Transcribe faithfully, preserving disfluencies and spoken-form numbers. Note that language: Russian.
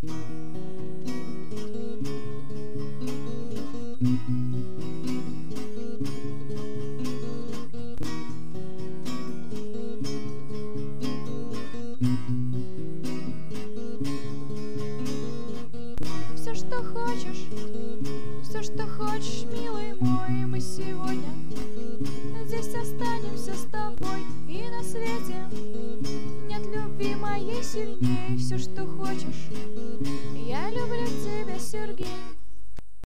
Все, что хочешь, все, что хочешь, милый мой, мы сегодня здесь останемся с тобой, и на свете нет любви моей сильнее. Все, что хочешь, я люблю тебя, Сергей.